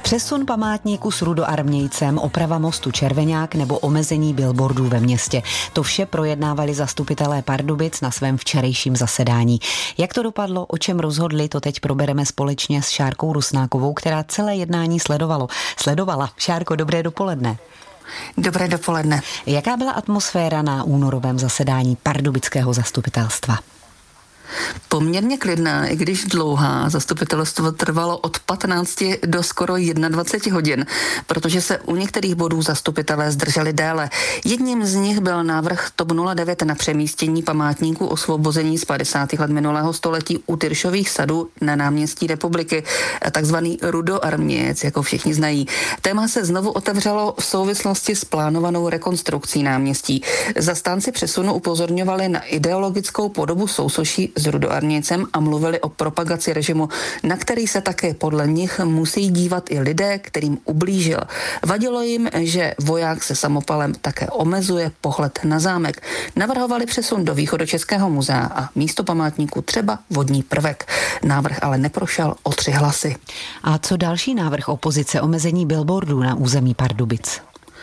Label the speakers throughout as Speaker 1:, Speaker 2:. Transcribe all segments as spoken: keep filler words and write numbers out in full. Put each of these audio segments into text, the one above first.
Speaker 1: Přesun památníku s rudoarmějcem, oprava mostu Červeňák nebo omezení billboardů ve městě. To vše projednávali zastupitelé Pardubic na svém včerejším zasedání. Jak to dopadlo, o čem rozhodli, to teď probereme společně s Šárkou Rusnákovou, která celé jednání sledovalo. sledovala. Šárko, dobré dopoledne.
Speaker 2: Dobré dopoledne.
Speaker 1: Jaká byla atmosféra na únorovém zasedání pardubického zastupitelstva?
Speaker 2: Poměrně klidná, i když dlouhá. Zastupitelstvo trvalo od patnácti do skoro dvaceti jedna hodin, protože se u některých bodů zastupitelé zdrželi déle. Jedním z nich byl návrh TOP nula devět na přemístění památníku osvobození z padesátých let minulého století u Tyršových sadů na náměstí Republiky, takzvaný rudoarmějec, jako všichni znají. Téma se znovu otevřelo v souvislosti s plánovanou rekonstrukcí náměstí. Zastánci přesunu upozorňovali na ideologickou podobu sousoší s rudoarmějcem a mluvili o propagaci režimu, na který se také podle nich musí dívat i lidé, kterým ublížil. Vadilo jim, že voják se samopalem také omezuje pohled na zámek. Navrhovali přesun do Východočeského muzea a místo památníku třeba vodní prvek. Návrh ale neprošel o tři hlasy.
Speaker 1: A co další návrh opozice, omezení billboardů na území Pardubic?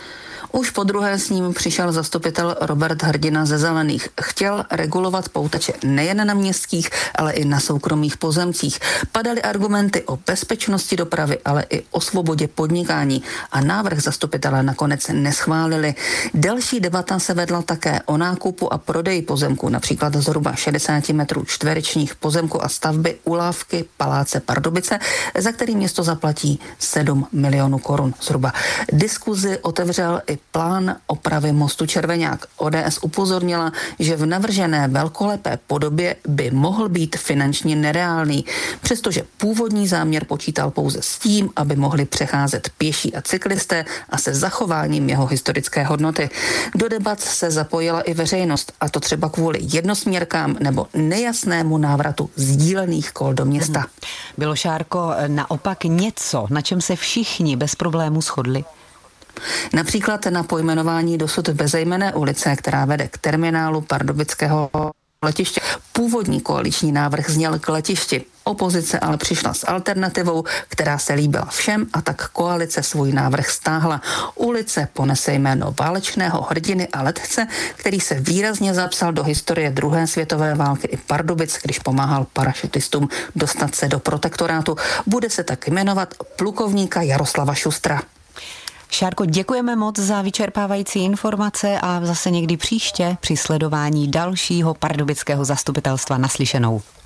Speaker 2: Už po druhé s ním přišel zastupitel Robert Hrdina ze Zelených. Chtěl regulovat poutače nejen na městských, ale i na soukromých pozemcích. Padaly argumenty o bezpečnosti dopravy, ale i o svobodě podnikání a návrh zastupitelé nakonec neschválili. Delší debata se vedla také o nákupu a prodeji pozemku, například zhruba šedesát metrů čtverečních pozemku a stavby u lávky Paláce Pardubice, za který město zaplatí sedm milionů korun zhruba. Diskuzi otevřel i plán opravy mostu Červeňák. O D S upozornila, že v navržené velkolepé podobě by mohl být finančně nereálný, přestože původní záměr počítal pouze s tím, aby mohli přecházet pěší a cyklisté a se zachováním jeho historické hodnoty. Do debat se zapojila i veřejnost, a to třeba kvůli jednosměrkám nebo nejasnému návratu sdílených kol do města.
Speaker 1: Bylo, Šárko, naopak něco, na čem se všichni bez problémů shodli?
Speaker 2: Například na pojmenování dosud bezejmenné ulice, která vede k terminálu pardubického letiště. Původní koaliční návrh zněl k letišti. Opozice ale přišla s alternativou, která se líbila všem, a tak koalice svůj návrh stáhla. Ulice ponese jméno válečného hrdiny a letce, který se výrazně zapsal do historie druhé světové války i Pardubic, když pomáhal parašutistům dostat se do protektorátu. Bude se tak jmenovat plukovníka Jaroslava Šustra.
Speaker 1: Šárko, děkujeme moc za vyčerpávající informace a zase někdy příště při sledování dalšího pardubického zastupitelstva naslyšenou.